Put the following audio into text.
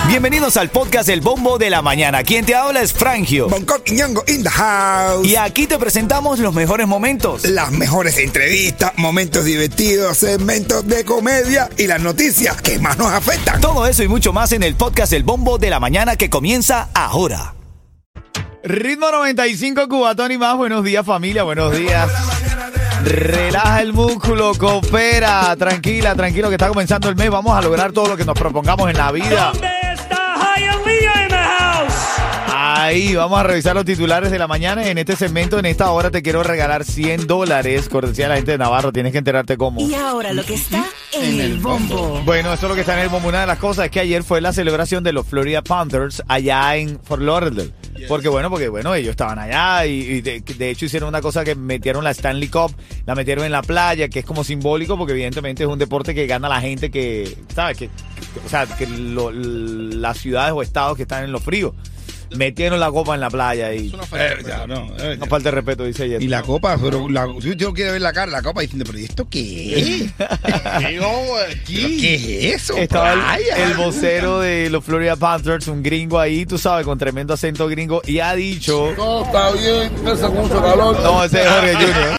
Bienvenidos al podcast El Bombo de la Mañana. Quien te habla es Frangio. Bangkok y Ñongo in the house. Y aquí te presentamos los mejores momentos. Las mejores entrevistas, momentos divertidos, segmentos de comedia y las noticias que más nos afectan. Todo eso y mucho más en el podcast El Bombo de la Mañana que comienza ahora. Ritmo 95, Cubatón y más. Buenos días, familia. Buenos días. Relaja el músculo, coopera. Tranquilo que está comenzando el mes. Vamos a lograr todo lo que nos propongamos en la vida. ¿Dónde está Hialeah in the house? Ahí, vamos a revisar los titulares de la mañana. En este segmento, en esta hora, te quiero regalar $100. Cortesía de la gente de Navarro. Tienes que enterarte cómo. Y ahora lo que está en el bombo. Bueno, eso es lo que está en el bombo. Una de las cosas es que ayer fue la celebración de los Florida Panthers allá en Fort Lauderdale. Porque ellos estaban allá y de hecho hicieron una cosa que metieron la Stanley Cup, la metieron en la playa, que es como simbólico porque evidentemente es un deporte que gana la gente que, ¿sabes? Las ciudades o estados que están en lo frío. Metieron la copa en la playa y... No falta de respeto, dice ella. Y la copa, pero yo quiero ver la cara, la copa diciendo, pero ¿y esto qué es? ¿Qué es eso? Estaba el vocero de los Florida Panthers, un gringo ahí, tú sabes, con tremendo acento gringo, y ha dicho... No, está bien, hace mucho calor. No, ese es Jorge Junior.